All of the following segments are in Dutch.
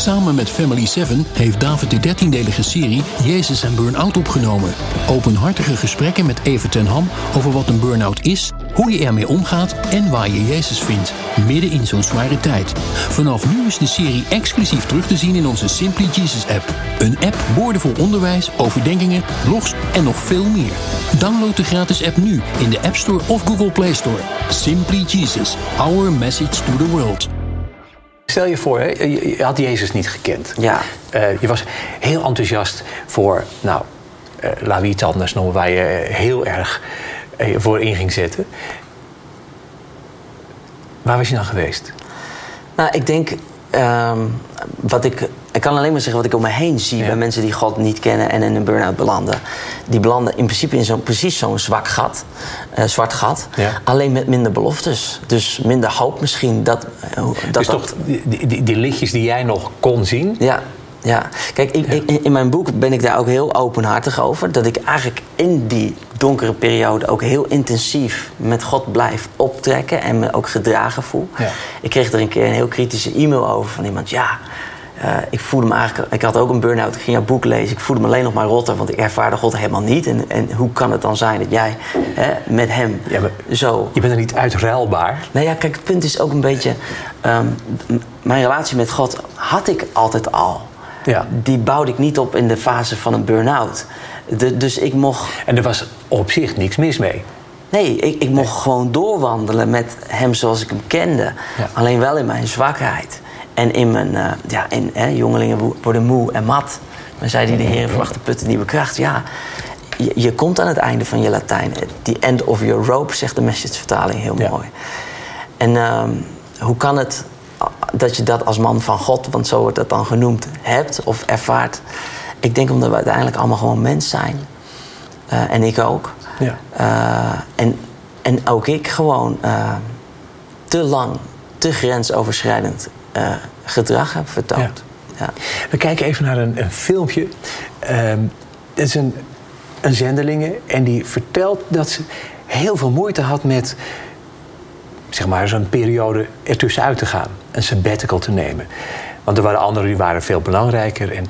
Samen met Family 7 heeft David de 13-delige serie Jezus en Burn-out opgenomen. Openhartige gesprekken met Evert ten Ham over wat een burn-out is, hoe je ermee omgaat en waar je Jezus vindt, midden in zo'n zware tijd. Vanaf nu is de serie exclusief terug te zien in onze Simply Jesus app. Een app boordevol onderwijs, overdenkingen, blogs en nog veel meer. Download de gratis app nu in de App Store of Google Play Store. Simply Jesus, our message to the world. Stel je voor, hè, je had Jezus niet gekend. Ja. Je was heel enthousiast voor, laten we iets anders noemen, waar je heel erg voor in ging zetten. Waar was je dan geweest? Nou, ik denk, ik kan alleen maar zeggen wat ik om me heen zie bij mensen die God niet kennen en in een burn-out belanden. Die belanden in principe in precies zo'n zwart gat. Ja. Alleen met minder beloftes. Dus minder hoop misschien. Dus toch die lichtjes die jij nog kon zien? Ja. Kijk, in mijn boek ben ik daar ook heel openhartig over. Dat ik eigenlijk in die donkere periode ook heel intensief met God blijf optrekken en me ook gedragen voel. Ja. Ik kreeg er een keer een heel kritische e-mail over van iemand. Ik voelde me eigenlijk... Ik had ook een burn-out, ik ging jouw boek lezen. Ik voelde me alleen nog maar rotter, want ik ervaarde God helemaal niet. En hoe kan het dan zijn dat jij met hem zo... Je bent er niet uitruilbaar. Nou ja, kijk, het punt is ook een beetje... mijn relatie met God had ik altijd al. Ja. Die bouwde ik niet op in de fase van een burn-out. Dus ik mocht... En er was op zich niks mis mee? Nee, ik mocht gewoon doorwandelen met hem zoals ik hem kende. Ja. Alleen wel in mijn zwakheid. En in mijn... jongelingen worden moe en mat. Maar zij die de Heer verwachten putten nieuwe kracht. Ja, je komt aan het einde van je Latijn. The end of your rope, zegt de Message-vertaling heel mooi. En hoe kan het... dat je dat als man van God, want zo wordt dat dan genoemd, hebt of ervaart. Ik denk omdat we uiteindelijk allemaal gewoon mens zijn. En ik ook. Ja. En ook ik gewoon te lang, te grensoverschrijdend gedrag heb vertoond. Ja. Ja. We kijken even naar een filmpje. Het is een zendelinge en die vertelt dat ze heel veel moeite had met... zeg maar zo'n periode ertussenuit te gaan. Een sabbatical te nemen. Want er waren anderen die waren veel belangrijker. En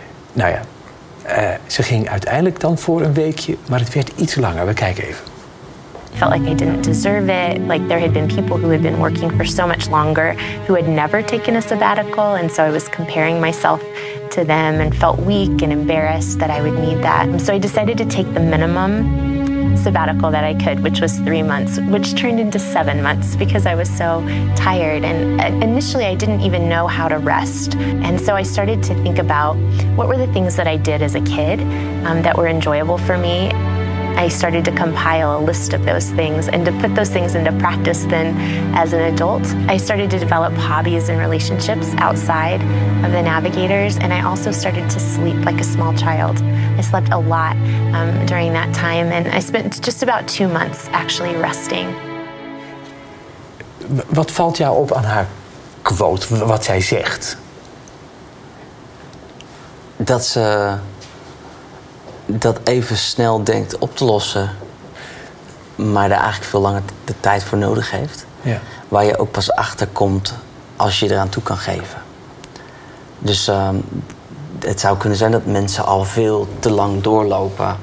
ze ging uiteindelijk dan voor een weekje, maar het werd iets langer. We kijken even. I felt like I didn't deserve it. Like there had been people who had been working for so much longer who had never taken a sabbatical. And so I was comparing myself to them and felt weak and embarrassed that I would need that. So I decided to take the minimum sabbatical that I could, which was 3 months, which turned into 7 months because I was so tired. And initially I didn't even know how to rest. And so I started to think about what were the things that I did as a kid that were enjoyable for me. I started to compile a list of those things and to put those things into practice then as an adult. I started to develop hobbies and relationships outside of the Navigators, and I also started to sleep like a small child. I slept a lot during that time, and I spent just about 2 months actually resting. Wat valt jou op aan haar quote, wat zij zegt? Dat ze dat even snel denkt op te lossen, maar daar eigenlijk veel langer de tijd voor nodig heeft. Ja. Waar je ook pas achter komt als je eraan toe kan geven. Dus het zou kunnen zijn dat mensen al veel te lang doorlopen.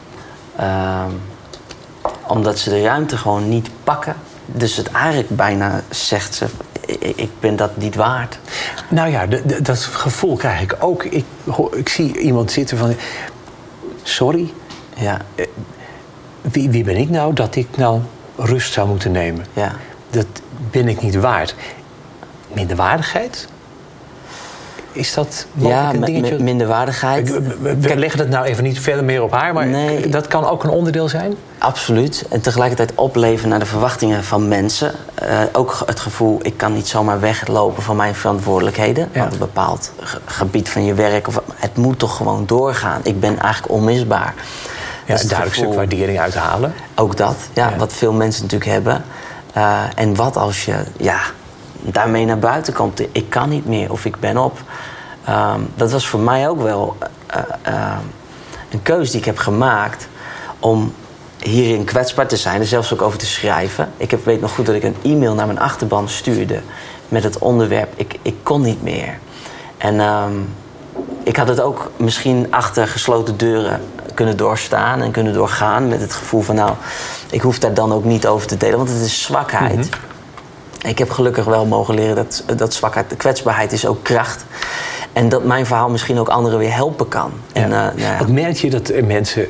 Omdat ze de ruimte gewoon niet pakken. Dus het eigenlijk bijna zegt ze, ik ben dat niet waard. Nou ja, dat gevoel krijg ik ook. Ik zie iemand zitten van... Sorry? Ja. Wie ben ik nou dat ik nou rust zou moeten nemen? Ja. Dat ben ik niet waard. Minderwaardigheid? Is dat mogelijk een dingetje? Minderwaardigheid. We leggen het nou even niet verder meer op haar, maar dat kan ook een onderdeel zijn? Absoluut. En tegelijkertijd opleven naar de verwachtingen van mensen. Ook het gevoel, ik kan niet zomaar weglopen van mijn verantwoordelijkheden. Ja. Want een bepaald gebied van je werk, het moet toch gewoon doorgaan. Ik ben eigenlijk onmisbaar. Ja, dus een duidelijk stuk waardering uithalen. Ook dat, wat veel mensen natuurlijk hebben. En wat als je daarmee naar buiten komt, ik kan niet meer of ik ben op. Dat was voor mij ook wel een keuze die ik heb gemaakt om hierin kwetsbaar te zijn, er zelfs ook over te schrijven. Ik weet nog goed dat ik een e-mail naar mijn achterban stuurde met het onderwerp, ik kon niet meer. En ik had het ook misschien achter gesloten deuren kunnen doorstaan en kunnen doorgaan met het gevoel van nou, ik hoef daar dan ook niet over te delen, want het is zwakheid. Mm-hmm. Ik heb gelukkig wel mogen leren dat zwakheid, de kwetsbaarheid is ook kracht. En dat mijn verhaal misschien ook anderen weer helpen kan. Ja. Wat merk je dat mensen,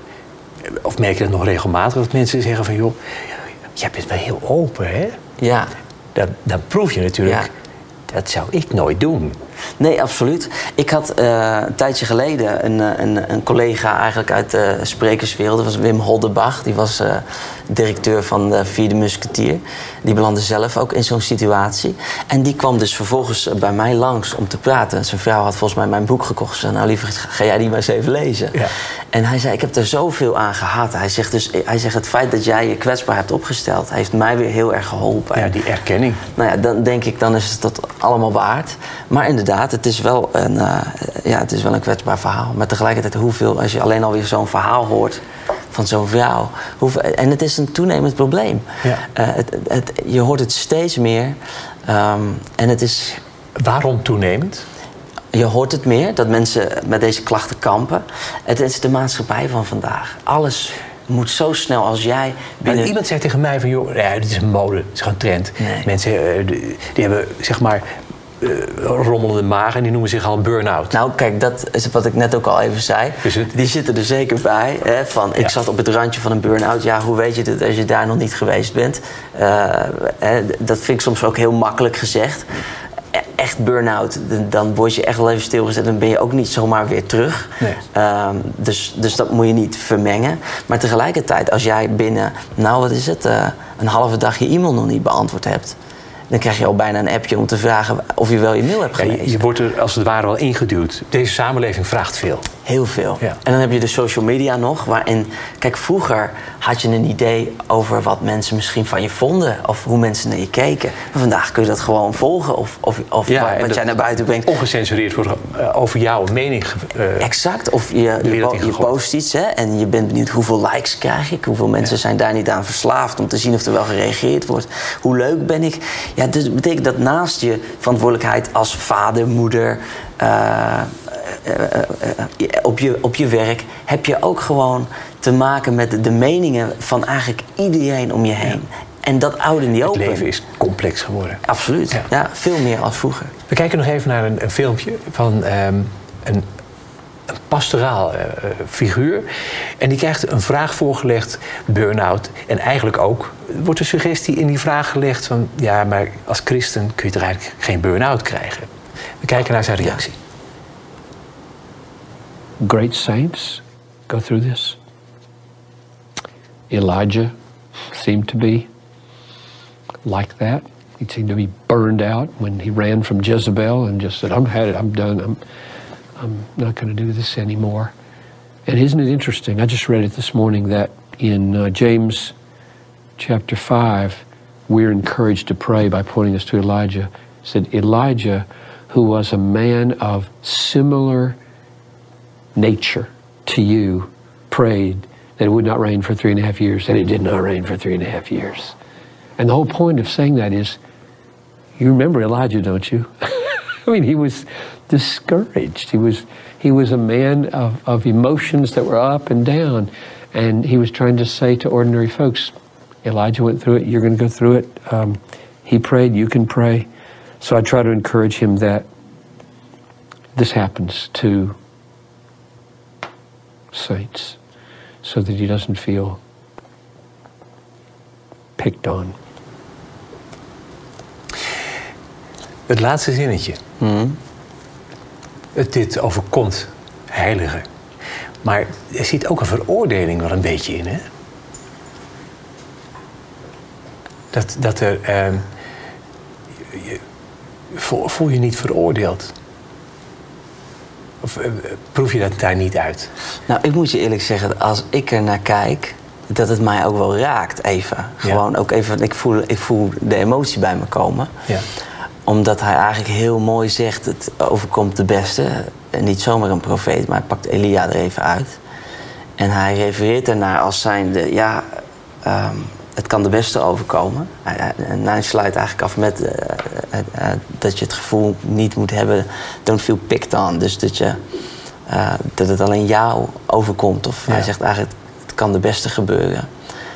of merk je dat nog regelmatig, dat mensen zeggen van joh, jij bent wel heel open, hè? Ja. Dan proef je natuurlijk, dat zou ik nooit doen. Nee, absoluut. Ik had een tijdje geleden een collega eigenlijk uit de sprekerswereld. Dat was Wim Holdebach. Die was directeur van de Vierde Musketier. Die belandde zelf ook in zo'n situatie. En die kwam dus vervolgens bij mij langs om te praten. Zijn vrouw had volgens mij mijn boek gekocht. Ze zei, nou liever, ga jij die maar eens even lezen. Ja. En hij zei, ik heb er zoveel aan gehad. Hij zegt, het feit dat jij je kwetsbaar hebt opgesteld, heeft mij weer heel erg geholpen. Ja, die erkenning. Nou ja, dan denk ik, dan is het dat allemaal waard. Maar inderdaad, het is wel een kwetsbaar verhaal. Maar tegelijkertijd, hoeveel, als je alleen alweer zo'n verhaal hoort van zo'n vrouw. En het is een toenemend probleem. Ja. Je hoort het steeds meer. En het is... Waarom toenemend? Je hoort het meer, dat mensen met deze klachten kampen. Het is de maatschappij van vandaag. Alles moet zo snel als jij binnen... Iemand zei tegen mij van, joh, dit is een mode, het is gewoon trend. Nee. Mensen die hebben, zeg maar, rommelende maag en die noemen zich al een burn-out. Nou, kijk, dat is wat ik net ook al even zei. Die zitten er zeker bij. Hè, van, ik zat op het randje van een burn-out. Ja, hoe weet je dat als je daar nog niet geweest bent? Dat vind ik soms ook heel makkelijk gezegd. Echt burn-out, dan word je echt wel even stilgezet en dan ben je ook niet zomaar weer terug. Nee. Dus dat moet je niet vermengen. Maar tegelijkertijd, als jij binnen, een halve dag je e-mail nog niet beantwoord hebt, dan krijg je al bijna een appje om te vragen of je wel je mail hebt gelezen. Ja, je wordt er als het ware wel ingeduwd. Deze samenleving vraagt veel. Heel veel. Ja. En dan heb je de social media nog, waarin... Kijk, vroeger had je een idee over wat mensen misschien van je vonden, of hoe mensen naar je keken. Maar vandaag kun je dat gewoon volgen, of wat jij naar buiten brengt. Ongecensureerd wordt over jouw mening. Exact. Of je post iets, hè, en je bent benieuwd hoeveel likes krijg ik. Hoeveel mensen zijn daar niet aan verslaafd om te zien of er wel gereageerd wordt. Hoe leuk ben ik? Ja, dus dat betekent dat naast je verantwoordelijkheid als vader, moeder, op je werk, heb je ook gewoon te maken met de meningen van eigenlijk iedereen om je heen. Ja. En dat oude niet open. Het leven is complex geworden. Absoluut. Ja, veel meer als vroeger. We kijken nog even naar een filmpje van een pastoraal figuur. En die krijgt een vraag voorgelegd, burn-out. En eigenlijk ook wordt de suggestie in die vraag gelegd van, ja, maar als christen kun je toch eigenlijk geen burn-out krijgen. We kijken naar zijn reactie. Great saints go through this. Elijah seemed to be like that. He seemed to be burned out when he ran from Jezebel and just said, I'm done. I'm not going to do this anymore. And isn't it interesting? I just read it this morning that in James chapter 5, we're encouraged to pray by pointing us to Elijah. It said, Elijah, who was a man of similar nature to you, prayed that it would not rain for 3.5 years, and it did not rain for 3.5 years. And the whole point of saying that is, you remember Elijah, don't you? I mean, he was discouraged. He was a man of emotions that were up and down, and he was trying to say to ordinary folks, Elijah went through it, you're going to go through it. He prayed, you can pray. So I try to encourage him that this happens to saints, so that he doesn't feel picked on. Het laatste zinnetje. Dit overkomt heiligen. Maar er zit ook een veroordeling wel een beetje in, hè? Dat er... voel je niet veroordeeld? Of proef je dat daar niet uit? Nou, ik moet je eerlijk zeggen, als ik er naar kijk, dat het mij ook wel raakt even. Gewoon ook even, ik voel de emotie bij me komen. Ja. Omdat hij eigenlijk heel mooi zegt, het overkomt de beste. En niet zomaar een profeet, maar hij pakt Elia er even uit. En hij refereert ernaar als zijnde, het kan de beste overkomen. En hij sluit eigenlijk af met dat je het gevoel niet moet hebben... don't feel picked on. Dus dat het alleen jou overkomt. Of hij zegt eigenlijk, het kan de beste gebeuren.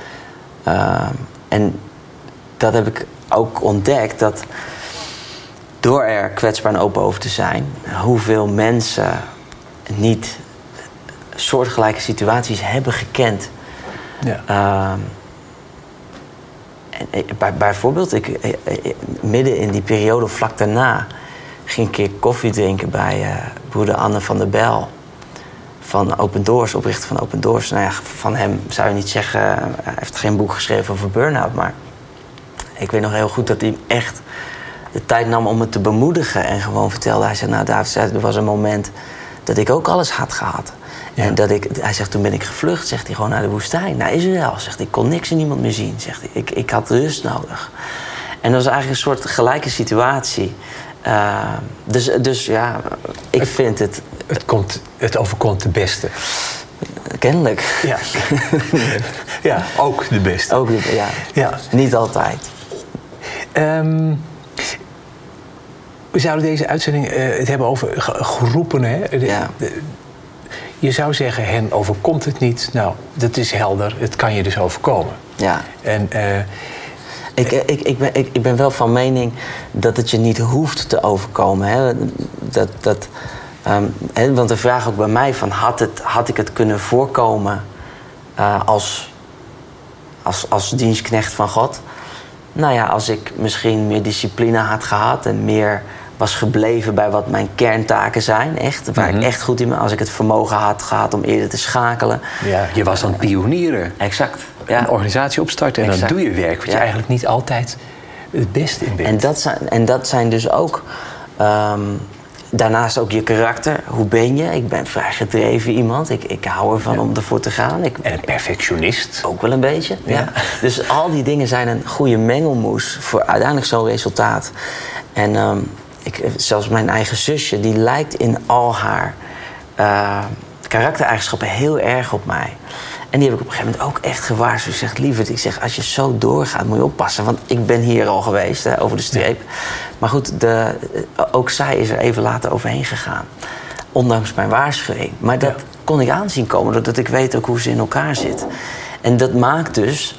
En dat heb ik ook ontdekt, dat door er kwetsbaar en open over te zijn... hoeveel mensen niet soortgelijke situaties hebben gekend. Ja. Bijvoorbeeld, midden in die periode, vlak daarna... ging ik een keer koffie drinken bij broeder Anne van der Bijl... van Open Doors, oprichter van Open Doors. Nou ja, van hem zou je niet zeggen... hij heeft geen boek geschreven over burn-out, maar... ik weet nog heel goed dat hij echt de tijd nam om het te bemoedigen... en gewoon vertelde. Hij zei, nou David, er was een moment dat ik ook alles had gehad. Ja. En hij zegt, toen ben ik gevlucht, zegt hij, gewoon naar de woestijn, naar Israël. Zegt hij, ik kon niks en niemand meer zien, zegt hij. Ik had rust nodig. En dat was eigenlijk een soort gelijke situatie. Dus ja, ik vind het... Het overkomt de beste. Kennelijk. Ja, ja, ook de beste. Ook ja. Niet altijd. We zouden deze uitzending het hebben over groepen. Hè? Je zou zeggen, hen overkomt het niet. Nou, dat is helder. Het kan je dus overkomen. Ja. En... Ik ben wel van mening dat het je niet hoeft te overkomen. Hè? Want de vraag ook bij mij van... had ik het kunnen voorkomen als dienstknecht van God? Nou ja, als ik misschien meer discipline had gehad... en meer was gebleven bij wat mijn kerntaken zijn. Echt, waar ik echt goed in ben. Als ik het vermogen had gehad om eerder te schakelen. Ja, je was dan pionieren. Exact. Ja. Een organisatie opstarten en dan doe je werk... wat je eigenlijk niet altijd het beste in bent. En dat zijn dus ook... daarnaast ook je karakter. Hoe ben je? Ik ben vrij gedreven iemand. Ik hou ervan om ervoor te gaan. En een perfectionist. Ook wel een beetje, ja. Dus al die dingen zijn een goede mengelmoes... voor uiteindelijk zo'n resultaat. En zelfs mijn eigen zusje... die lijkt in al haar karaktereigenschappen heel erg op mij. En die heb ik op een gegeven moment ook echt gewaarschuwd. Ik zeg, lieverd, als je zo doorgaat, moet je oppassen. Want ik ben hier al geweest, over de streep. Ja. Maar goed, ook zij is er even later overheen gegaan. Ondanks mijn waarschuwing. Maar dat kon ik aanzien komen, doordat ik weet ook hoe ze in elkaar zit. En dat maakt dus...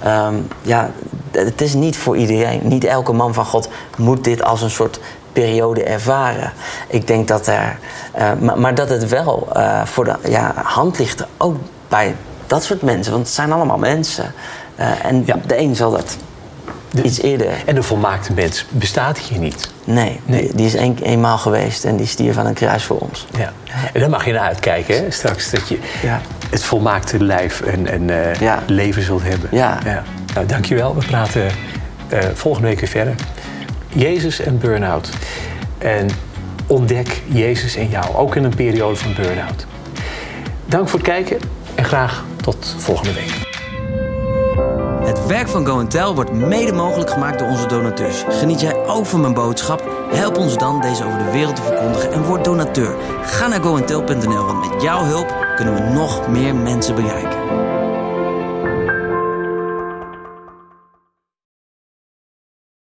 het is niet voor iedereen. Niet elke man van God moet dit als een soort periode ervaren. Ik denk dat maar dat het wel voor de hand ligt ook bij dat soort mensen. Want het zijn allemaal mensen. En de een zal dat iets eerder... En de volmaakte mens bestaat hier niet. Nee. Die is eenmaal geweest en die stierf aan een kruis voor ons. Ja. En daar mag je naar uitkijken, hè? Straks dat je het volmaakte lijf en leven zult hebben. Ja. Nou, dankjewel. We praten volgende week weer verder. Jezus en burn-out. En ontdek Jezus in jou, ook in een periode van burn-out. Dank voor het kijken en graag tot volgende week. Het werk van Go & Tell wordt mede mogelijk gemaakt door onze donateurs. Geniet jij ook van mijn boodschap? Help ons dan deze over de wereld te verkondigen en word donateur. Ga naar goandtell.nl, want met jouw hulp kunnen we nog meer mensen bereiken.